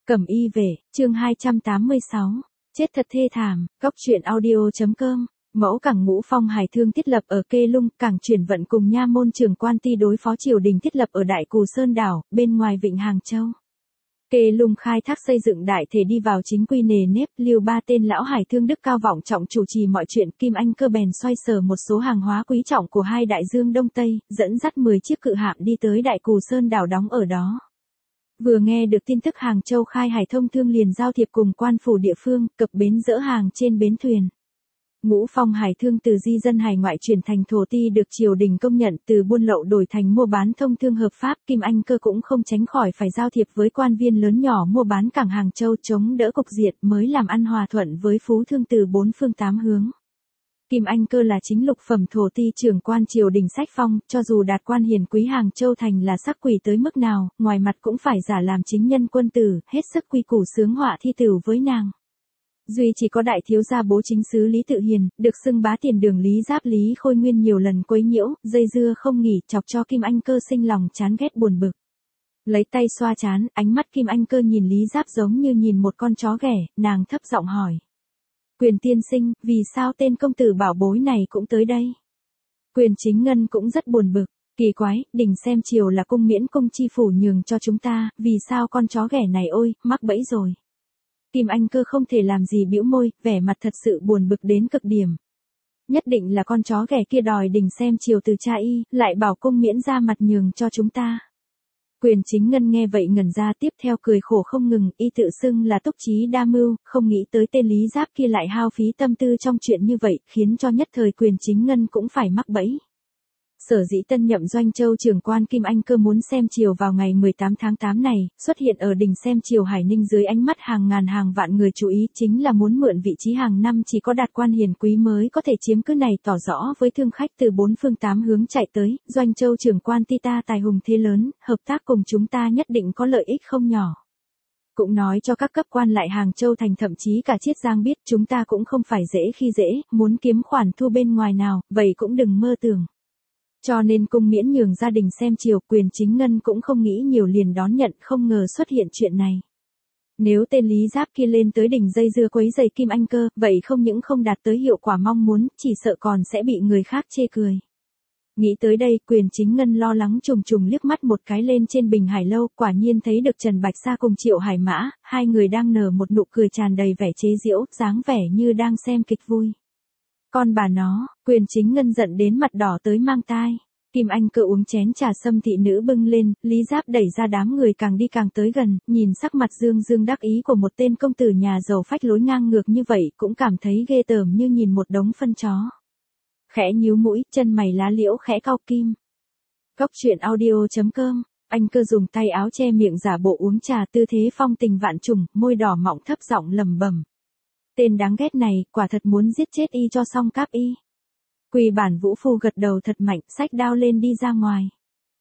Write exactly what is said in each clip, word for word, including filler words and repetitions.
Cẩm y về, chương hai trăm tám mươi sáu. Chết thật thê thảm, góc truyện audio.com. Mẫu cảng Ngũ Phong Hải Thương thiết lập ở Kê Lung, cảng chuyển vận cùng nha môn trưởng quan ty đối phó triều đình thiết lập ở Đại Cù Sơn đảo, bên ngoài vịnh Hàng Châu. Kê Lung khai thác xây dựng đại thể đi vào chính quy nề nếp, Lưu ba tên lão hải thương đức cao vọng trọng chủ trì mọi chuyện, Kim Anh Cơ bèn xoay sở một số hàng hóa quý trọng của hai đại dương Đông Tây, dẫn dắt mười chiếc cự hạm đi tới Đại Cù Sơn đảo đóng ở đó. Vừa nghe được tin tức Hàng Châu khai hải thông thương liền giao thiệp cùng quan phủ địa phương, cập bến dỡ hàng trên bến thuyền. Ngũ Phong Hải Thương từ di dân hải ngoại chuyển thành thổ ti được triều đình công nhận, từ buôn lậu đổi thành mua bán thông thương hợp pháp, Kim Anh Cơ cũng không tránh khỏi phải giao thiệp với quan viên lớn nhỏ mua bán cảng Hàng Châu chống đỡ cục diện mới làm ăn hòa thuận với phú thương từ bốn phương tám hướng. Kim Anh Cơ là chính lục phẩm thổ ti trưởng quan triều đình sách phong, cho dù đạt quan hiền quý Hàng Châu thành là sắc quỷ tới mức nào, ngoài mặt cũng phải giả làm chính nhân quân tử, hết sức quy củ sướng họa thi tửu với nàng. Duy chỉ có đại thiếu gia Bố Chính sứ Lý Tự Hiền, được xưng bá tiền đường Lý Giáp Lý Khôi Nguyên nhiều lần quấy nhiễu, dây dưa không nghỉ, chọc cho Kim Anh Cơ sinh lòng chán ghét buồn bực. Lấy tay xoa trán, ánh mắt Kim Anh Cơ nhìn Lý Giáp giống như nhìn một con chó ghẻ, nàng thấp giọng hỏi. Quyền tiên sinh, vì sao tên công tử bảo bối này cũng tới đây? Quyền Chính Ngân cũng rất buồn bực, kỳ quái, đình xem chiều là cung miễn cung chi phủ nhường cho chúng ta, vì sao con chó ghẻ này ôi, mắc bẫy rồi. Kim Anh Cơ không thể làm gì bĩu môi, vẻ mặt thật sự buồn bực đến cực điểm. Nhất định là con chó ghẻ kia đòi đình xem chiều từ cha y, lại bảo cung miễn ra mặt nhường cho chúng ta. Quyền Chính Ngân nghe vậy ngẩn ra, tiếp theo cười khổ không ngừng, y tự xưng là túc trí đa mưu, không nghĩ tới tên Lý Giáp kia lại hao phí tâm tư trong chuyện như vậy, khiến cho nhất thời Quyền Chính Ngân cũng phải mắc bẫy. Sở dĩ tân nhậm Doanh Châu trưởng quan Kim Anh Cơ muốn xem chiều vào ngày mười tám tháng tám này, xuất hiện ở đình xem chiều Hải Ninh dưới ánh mắt hàng ngàn hàng vạn người chú ý, chính là muốn mượn vị trí hàng năm chỉ có đạt quan hiền quý mới có thể chiếm cứ này, tỏ rõ với thương khách từ bốn phương tám hướng chạy tới, Doanh Châu trưởng quan ti ta tài hùng thế lớn, hợp tác cùng chúng ta nhất định có lợi ích không nhỏ. Cũng nói cho các cấp quan lại Hàng Châu thành thậm chí cả Chiết Giang biết chúng ta cũng không phải dễ khi dễ, muốn kiếm khoản thu bên ngoài nào, vậy cũng đừng mơ tưởng. Cho nên cung miễn nhường gia đình xem chiều, Quyền Chính Ngân cũng không nghĩ nhiều liền đón nhận, không ngờ xuất hiện chuyện này. Nếu tên Lý Giáp kia lên tới đỉnh dây dưa quấy giày Kim Anh Cơ, vậy không những không đạt tới hiệu quả mong muốn, chỉ sợ còn sẽ bị người khác chê cười. Nghĩ tới đây, Quyền Chính Ngân lo lắng trùng trùng liếc mắt một cái lên trên bình hải lâu, quả nhiên thấy được Trần Bạch Sa cùng Triệu Hải Mã, hai người đang nở một nụ cười tràn đầy vẻ chế giễu, dáng vẻ như đang xem kịch vui. Con bà nó, Quyền Chính Ngân giận đến mặt đỏ tới mang tai. Kim Anh Cơ uống chén trà sâm thị nữ bưng lên, Lý Giáp đẩy ra đám người càng đi càng tới gần, nhìn sắc mặt dương dương đắc ý của một tên công tử nhà giàu phách lối ngang ngược như vậy, cũng cảm thấy ghê tởm như nhìn một đống phân chó. Khẽ nhíu mũi, chân mày lá liễu khẽ cau kim. Góc truyện audio.com. Anh Cơ dùng tay áo che miệng giả bộ uống trà, tư thế phong tình vạn trùng, môi đỏ mọng thấp giọng lẩm bẩm. Tên đáng ghét này, quả thật muốn giết chết y cho xong cáp y. Quỳ Bản Vũ Phu gật đầu thật mạnh, xách đao lên đi ra ngoài.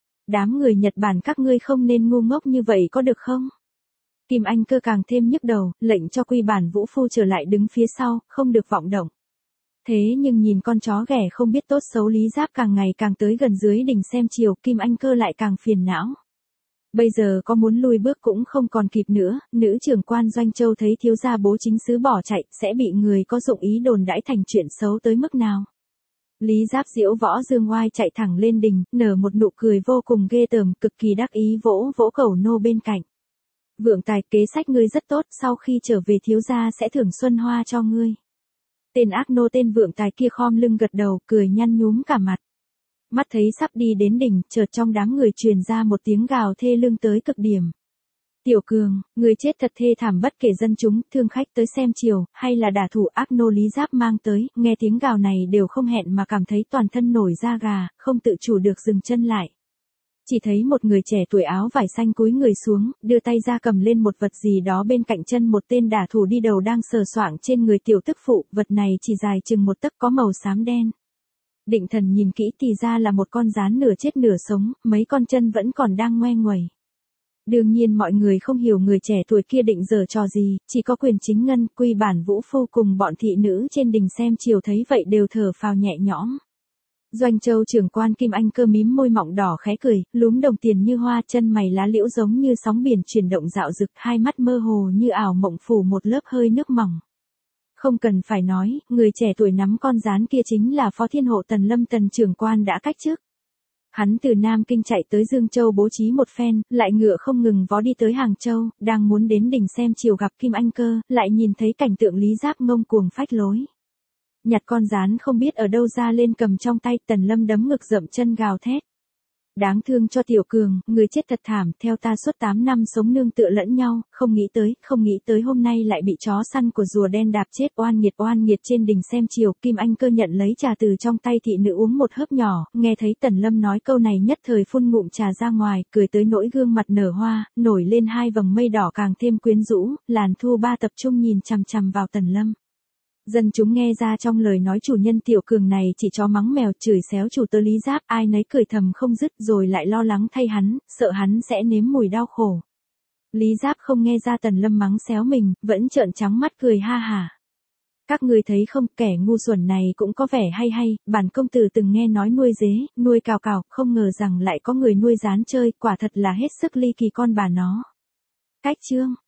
Đám người Nhật Bản các ngươi không nên ngu ngốc như vậy có được không? Kim Anh Cơ càng thêm nhức đầu, lệnh cho Quỳ Bản Vũ Phu trở lại đứng phía sau, không được vọng động. Thế nhưng nhìn con chó ghẻ không biết tốt xấu Lý Giáp càng ngày càng tới gần dưới đỉnh xem chiều, Kim Anh Cơ lại càng phiền não. Bây giờ có muốn lui bước cũng không còn kịp nữa, nữ trưởng quan Doanh Châu thấy thiếu gia Bố Chính sứ bỏ chạy, sẽ bị người có dụng ý đồn đãi thành chuyện xấu tới mức nào. Lý Giáp diễu võ dương oai chạy thẳng lên đình, nở một nụ cười vô cùng ghê tởm, cực kỳ đắc ý vỗ vỗ cẩu nô bên cạnh. Vượng tài, kế sách ngươi rất tốt, sau khi trở về thiếu gia sẽ thưởng xuân hoa cho ngươi. Tên ác nô tên Vượng tài kia khom lưng gật đầu, cười nhăn nhúm cả mặt. Mắt thấy sắp đi đến đỉnh, chợt trong đám người truyền ra một tiếng gào thê lương tới cực điểm. Tiểu Cường, người chết thật thê thảm, bất kể dân chúng, thương khách tới xem chiều, hay là đả thủ ác nô Lý Giáp mang tới, nghe tiếng gào này đều không hẹn mà cảm thấy toàn thân nổi da gà, không tự chủ được dừng chân lại. Chỉ thấy một người trẻ tuổi áo vải xanh cúi người xuống, đưa tay ra cầm lên một vật gì đó bên cạnh chân một tên đả thủ đi đầu đang sờ soạng trên người tiểu tức phụ, vật này chỉ dài chừng một tấc có màu xám đen. Định Thần nhìn kỹ thì ra là một con gián nửa chết nửa sống, mấy con chân vẫn còn đang ngoe nguẩy. Đương nhiên mọi người không hiểu người trẻ tuổi kia định giở trò gì, chỉ có Quyền Chính Ngân, Quỳ Bản Vũ Phu cùng bọn thị nữ trên đình xem chiều thấy vậy đều thở phào nhẹ nhõm. Doanh Châu trưởng quan Kim Anh Cơ mím môi mọng đỏ khẽ cười, lúm đồng tiền như hoa, chân mày lá liễu giống như sóng biển chuyển động dạo dực, hai mắt mơ hồ như ảo mộng phủ một lớp hơi nước mỏng. Không cần phải nói, người trẻ tuổi nắm con gián kia chính là Phó Thiên Hộ Tần Lâm Tần trưởng quan đã cách chức. Hắn từ Nam Kinh chạy tới Dương Châu bố trí một phen, lại ngựa không ngừng vó đi tới Hàng Châu, đang muốn đến đỉnh xem chiều gặp Kim Anh Cơ, lại nhìn thấy cảnh tượng Lý Giáp ngông cuồng phách lối. Nhặt con gián không biết ở đâu ra lên cầm trong tay, Tần Lâm đấm ngực dậm chân gào thét. Đáng thương cho Tiểu Cường, người chết thật thảm, theo ta suốt tám năm sống nương tựa lẫn nhau, không nghĩ tới, không nghĩ tới hôm nay lại bị chó săn của rùa đen đạp chết, oan nghiệt oan nghiệt. Trên đỉnh xem chiều, Kim Anh Cơ nhận lấy trà từ trong tay thị nữ uống một hớp nhỏ, nghe thấy Tần Lâm nói câu này nhất thời phun ngụm trà ra ngoài, cười tới nỗi gương mặt nở hoa, nổi lên hai vầng mây đỏ càng thêm quyến rũ, làn thu ba tập trung nhìn chằm chằm vào Tần Lâm. Dân chúng nghe ra trong lời nói chủ nhân Tiểu Cường này chỉ chó mắng mèo, chửi xéo chủ tớ Lý Giáp, ai nấy cười thầm không dứt, rồi lại lo lắng thay hắn, sợ hắn sẽ nếm mùi đau khổ. Lý Giáp không nghe ra Tần Lâm mắng xéo mình, vẫn trợn trắng mắt cười ha hả. Các ngươi thấy không, kẻ ngu xuẩn này cũng có vẻ hay hay, bản công tử từng nghe nói nuôi dế, nuôi cào cào, không ngờ rằng lại có người nuôi gián chơi, quả thật là hết sức ly kỳ con bà nó. Cách chương